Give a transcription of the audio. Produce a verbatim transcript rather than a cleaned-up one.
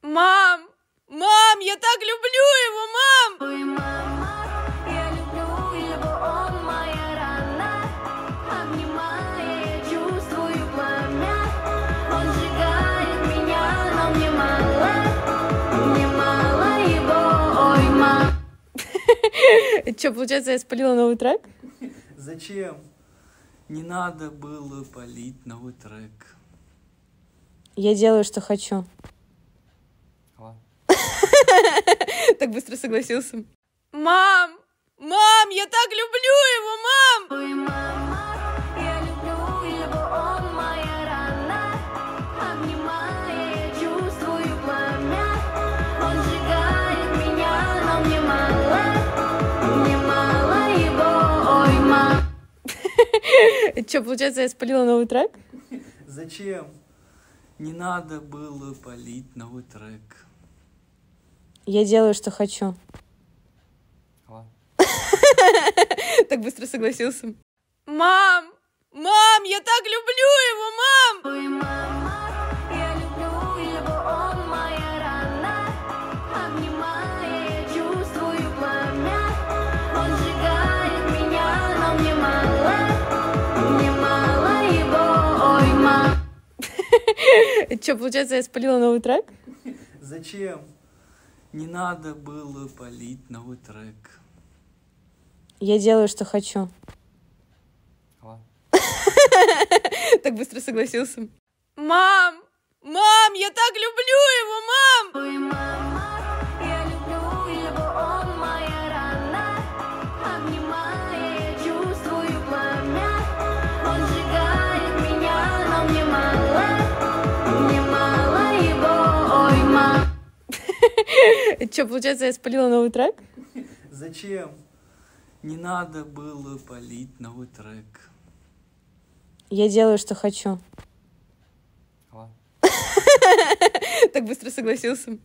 Мам! Мам, я так люблю его, мам! Ой, мама, я люблю его, он моя рана. Обнимая, я чувствую пламя. Он сжигает меня, но мне мало. Мне мало его, ой, мам. Это что, получается, я спалила новый трек? Зачем? Не надо было палить новый трек. Я делаю, что хочу. Ладно. Так быстро согласился. Мам! Мам, я так люблю его, мам! Ой, мама, я люблю его, он моя рана. Обнимая, я чувствую пламя. Он сжигает меня, но мне мало. Мне мало его, ой, мам. Это что, получается, я спалила новый трек? Зачем? Не надо было палить новый трек. Я делаю, что хочу. Ладно. Так быстро согласился. Мам! Мам, я так люблю его, мам! Ой, мама, я люблю его, он моя рана. Обнимая, я чувствую пламя. Он сжигает меня, но мне мало. Мне мало его, ой, мам. Это что, получается, я спалила новый трек? Зачем? Не надо было палить новый трек. Я делаю, что хочу. Ладно. Так быстро согласился. Мам! Мам, я так люблю его, мам! Ой, мама, я люблю его, он моя рана. Обнимая, я чувствую пламя. Он сжигает меня, но мне мало. Мне мало его, ой, мам. Это что, получается, я спалила новый трек? Зачем? Не надо было палить новый трек. Я делаю, что хочу. Ладно. Так быстро согласился.